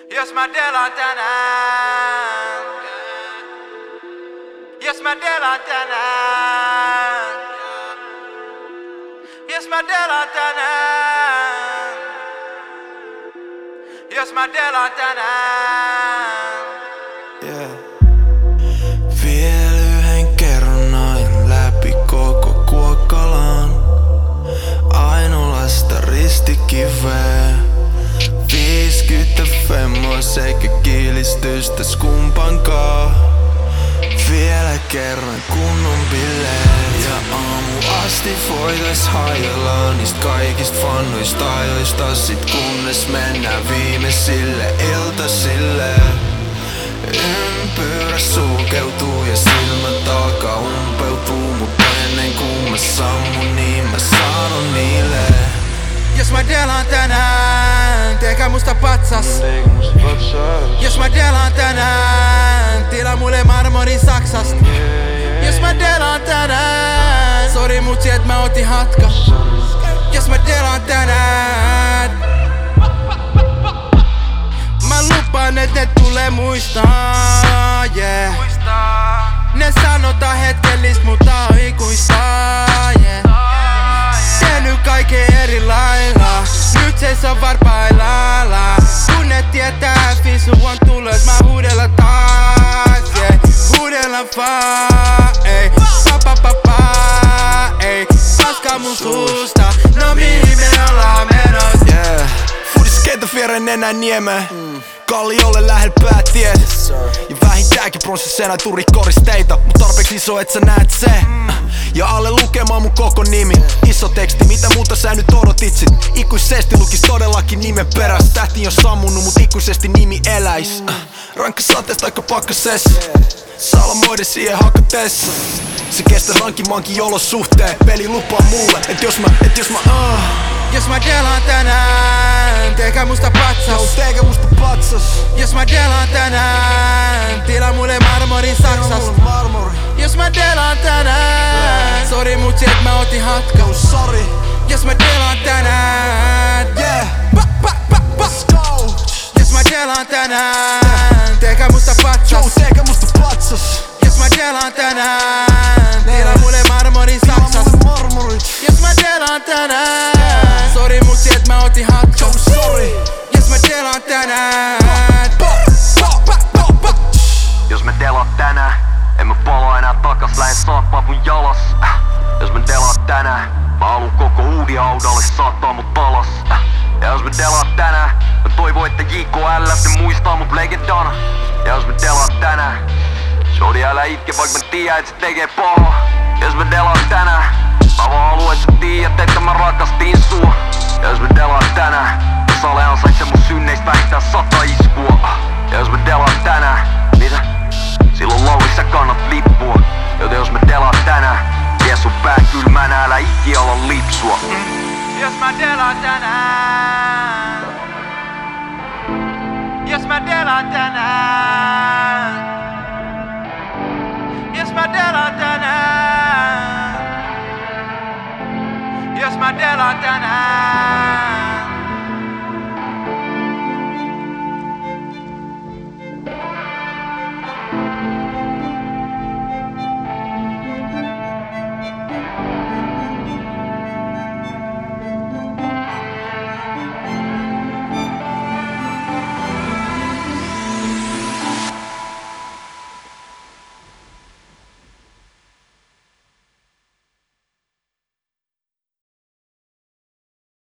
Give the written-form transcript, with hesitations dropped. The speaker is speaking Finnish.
Jos mä delaan tänään. Jos mä delaan tänään. Jos mä delaan tänään. Jos mä delaan tänään. Yeah. Vielä yhden kerran ajan läpi koko Kuokkalan. Ainolasta ristikiveä. 50 femmois eikä kiilistystäs kumpankaan. Vielä kerran kunnon bileet. Ja aamu asti voitais haijella niistä kaikista vanhoista ajoista. Sit kunnes mennään viimeisille iltasille. Ympyrä sulkeutuu ja silmät alkaa umpeutuu. Mut ennen kuin mä sammun niin mä sanon niille. Jos mä delaan tänään, teekää musta patsas. Jos mä delaan tänään, tila mulle marmori Saksasta. Jos mä delaan tänään, sori mutsi et mä otin hatka. Jos mä delaan tänään, mä lupaan et ne tulee muistaa, yeah. Ne sanotaan hetkellistä, mutta on ikuista, yeah. Tehnyt kaiken eri lailla, nyt seisoo varpaillaan. Kun ne tietää, fisu on tulos, mä huudella taas, yeah. Huudella vaan, ei, ei. Paskaa mun suusta, no mihin me ollaan menossa, yeah. Fudiskeita viereen nenän niemeen. Kalliolle lähellä päätiet. Ja vähintäänkin pronssisena turi koristeita. Mut tarpeeksi iso et sä näet se. Ja alle lukemaan mun koko nimi. Iso teksti, mitä muuta sä nyt odotit sit. Ikuisesti lukis todellakin nimen peräs. Tähti on sammunut, mut ikuisesti nimi eläis. Rankka sateesta aika pakkasessa. Salamoiden siihen hakatessa. Se kestää rankimankin jolosuhteen. Peli lupaa mulle, et jos mä Jos mä delaan tänään, teekää musta patsas. Teekää musta patsas. Jos mä delaan tänään, tila mulle marmori Saksasta. Jos mä delaan tänään, sori mutsi et mä otin hatka. Sorry. Jos mä delaan tänään, yeah. Let's go. Jos mä delaan tänään, teekää musta patsas. Teekää musta patsas. Jos mä delaan tänään, tila mulle marmori Saksasta. Jos mä delaan tänään, sori mutsi et mä otin hatka. Sorry. Jos mä delaan tänään, jos mä delaat tänään, en mä palaa enää takas, lähen saappaa mun jalas. Jos mä delaat tänään, mä haluun koko Uudi-Audalle saattaa mut alas. Ja jos mä delaat tänään, mä toivon että JKL ne muistaa mut legendana. Ja jos mä delaat tänään, Jodi älä itke vaik mä tiedän et se tekee pahaa. Jos mä delaat tänään, mä vaan haluun et sä tiedät että mä rakastin sua. Ja jos mä delaat tänään, Sale ansaitsee mun synneistä vähintään 100 iskua. Ja jos mä delaat tänään, mitä? Silloin Lauri sä kannat lippua. Joten jos mä delaat tänään, vie sun pää kylmänä, älä ikki ala lipsua. jos mä delaan tänään. Jos mä delaan tänään. Jos mä delaan tänään. Jos mä delaan tänään.